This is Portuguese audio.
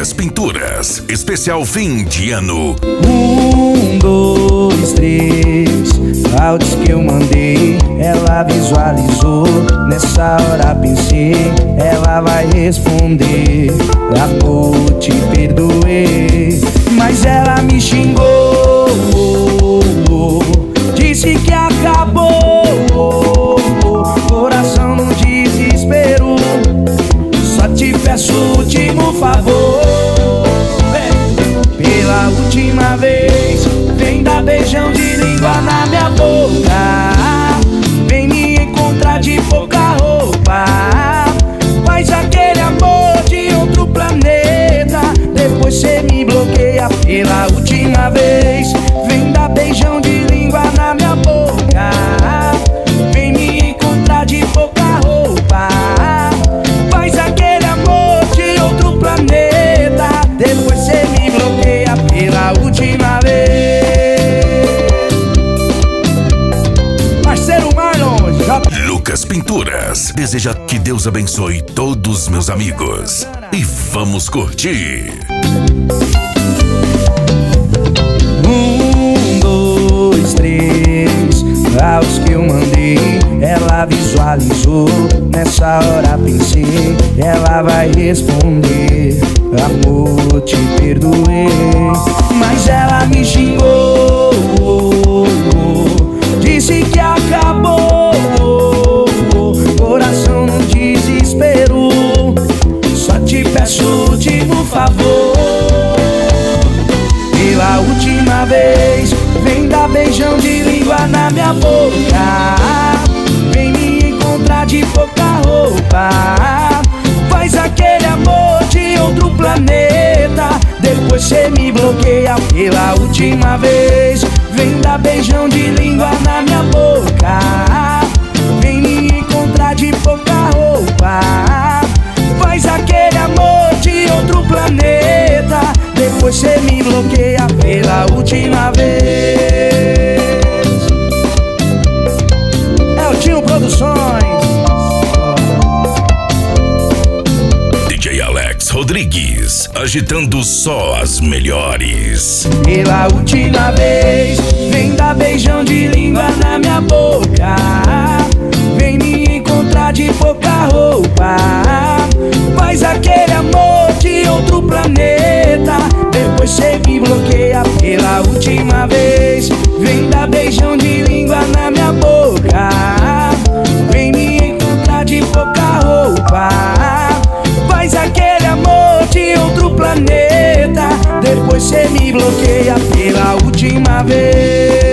Lucas Pinturas, especial fim de ano. 1, 2, 3, áudios que eu mandei, ela visualizou. Nessa hora pensei, ela vai responder. Amor, te perdoei, mas ela me xingou, disse que acabou. Coração no desespero, só te peço o último favor. Pela última vez, vem dar beijão de língua na minha boca. Vem me encontrar de pouca roupa. Faz aquele amor de outro planeta. Depois cê me bloqueia. Pela última vez, vem dar beijão de língua na minha boca. Vem me encontrar de pouca roupa. Faz aquele amor de outro planeta. Depois cê me bloqueia pela última vez. Parceiro Marlon já... Lucas Pinturas deseja que Deus abençoe todos meus amigos. E vamos curtir. 1, 2, 3, áudios que eu mandei, ela visualizou. Nessa hora pensei, ela vai responder. Amor, te perdoei, mas ela me xingou, disse que acabou. Coração no desespero, só te peço o último favor. Pela última vez, vem dar beijão de língua na minha boca. Vem me encontrar de pouca roupa. Faz aquele amor de outro planeta. Depois cê me bloqueia pela última vez. Vem dar beijão de língua na minha boca. Vem me encontrar de pouca roupa. Faz aquele amor de outro planeta. Depois cê me bloqueia pela última vez. É o Tino Produções. DJ Alex Rodrigues, agitando só as melhores. Pela última vez, vem dar beijão de língua na minha boca. Vem me encontrar de pouca roupa. Faz aquele amor de outro planeta. Depois cê me bloqueia pela última vez. Vem dar beijão de língua na minha boca. Vem me encontrar de pouca roupa. Faz aquele amor de outro planeta. Depois cê me bloqueia pela última vez.